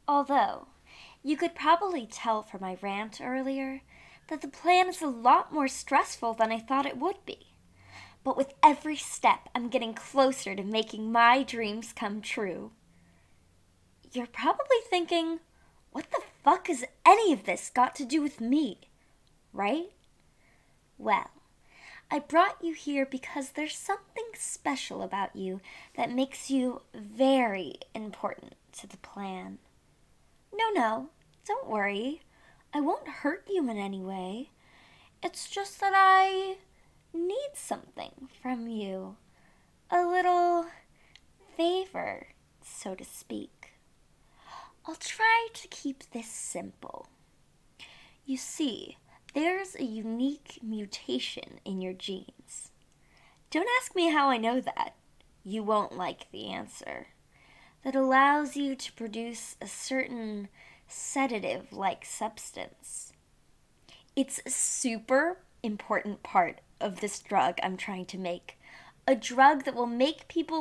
Although, you could probably tell from my rant earlier that the plan is a lot more stressful than I thought it would be. But with every step, I'm getting closer to making my dreams come true. You're probably thinking, what the fuck has any of this got to do with me? Right? Well, I brought you here because there's something special about you that makes you very important to the plan. No, don't worry. I won't hurt you in any way. It's just that I need something from you. A little favor, so to speak. I'll try to keep this simple. You see, there's a unique mutation in your genes. Don't ask me how I know that. You won't like the answer. That allows you to produce a certain sedative like substance. It's a super important part of this drug I'm trying to make. A drug that will make people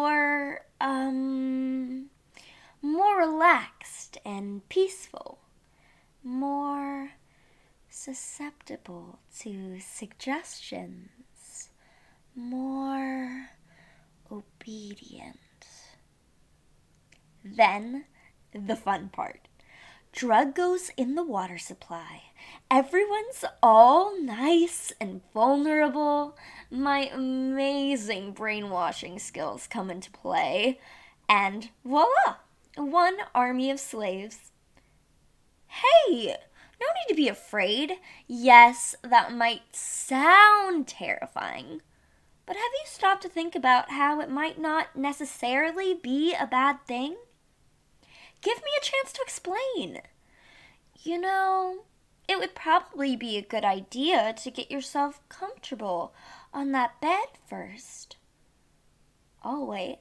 more relaxed and peaceful. More susceptible to suggestions. More obedient. Then, the fun part. Drug goes in the water supply. Everyone's all nice and vulnerable. My amazing brainwashing skills come into play. And voila! One army of slaves. Hey! No need to be afraid. Yes, that might sound terrifying. But have you stopped to think about how it might not necessarily be a bad thing? Give me a chance to explain. You know, it would probably be a good idea to get yourself comfortable on that bed first. I'll wait.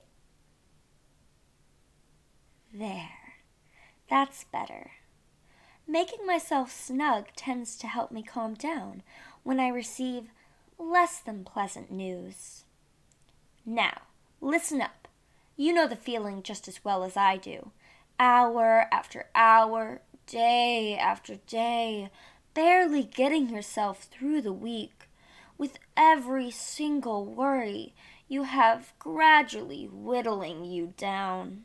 There. That's better. Making myself snug tends to help me calm down when I receive less than pleasant news. Now, listen up. You know the feeling just as well as I do. Hour after hour, day after day, barely getting yourself through the week. With every single worry you have gradually whittling you down.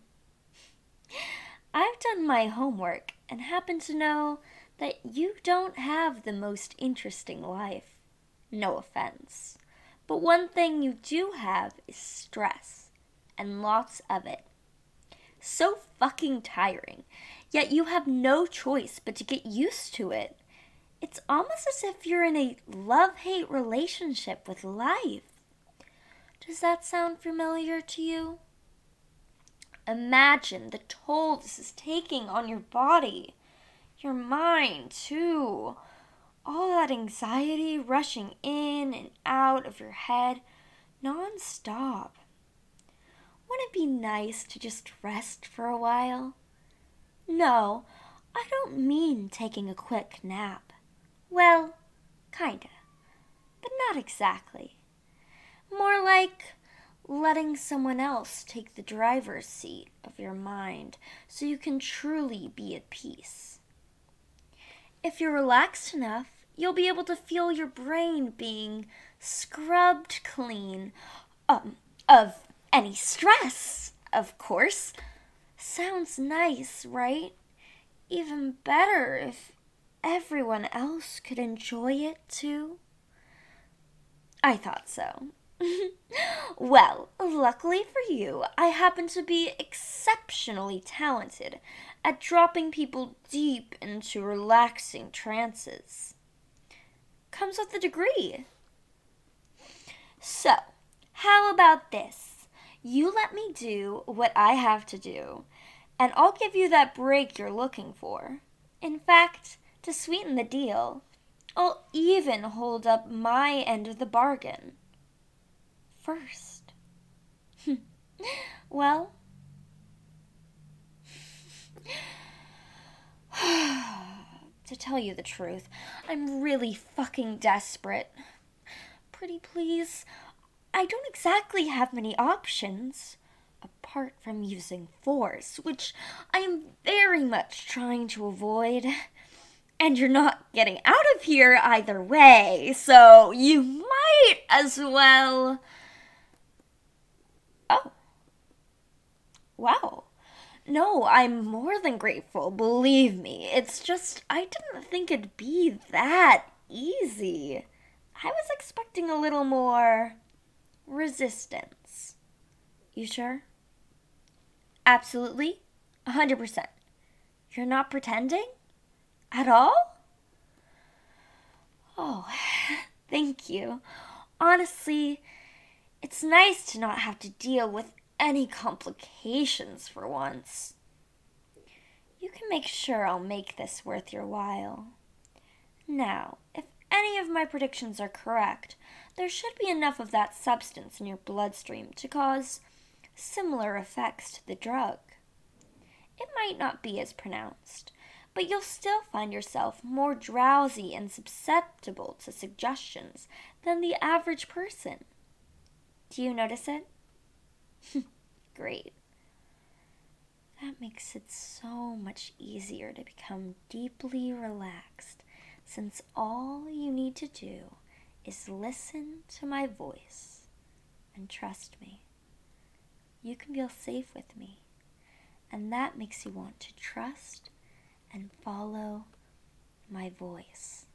I've done my homework and happen to know that you don't have the most interesting life. No offense. But one thing you do have is stress, and lots of it. So fucking tiring, yet you have no choice but to get used to it. It's almost as if you're in a love-hate relationship with life. Does that sound familiar to you? Imagine the toll this is taking on your body, your mind too. All that anxiety rushing in and out of your head non-stop. Wouldn't it be nice to just rest for a while? No, I don't mean taking a quick nap. Well, kinda, but not exactly. More like letting someone else take the driver's seat of your mind so you can truly be at peace. If you're relaxed enough, you'll be able to feel your brain being scrubbed clean of any stress, of course. Sounds nice, right? Even better if everyone else could enjoy it too. I thought so. Well, luckily for you, I happen to be exceptionally talented at dropping people deep into relaxing trances. Comes with the degree. So, how about this? You let me do what I have to do, and I'll give you that break you're looking for. In fact, to sweeten the deal, I'll even hold up my end of the bargain. First. Well, to tell you the truth, I'm really fucking desperate. Pretty please, I don't exactly have many options. A apart from using force, which I am very much trying to avoid. And you're not getting out of here either way, so you might as well. Oh, wow. No, I'm more than grateful, believe me. It's just, I didn't think it'd be that easy. I was expecting a little more resistance. You sure? Absolutely? 100%. You're not pretending? At all? Oh, thank you. Honestly, it's nice to not have to deal with any complications for once. You can make sure I'll make this worth your while. Now, if any of my predictions are correct, there should be enough of that substance in your bloodstream to cause similar effects to the drug. It might not be as pronounced, but you'll still find yourself more drowsy and susceptible to suggestions than the average person. Do you notice it? Great. That makes it so much easier to become deeply relaxed, since all you need to do is listen to my voice and trust me. You can feel safe with me, and that makes you want to trust and follow my voice.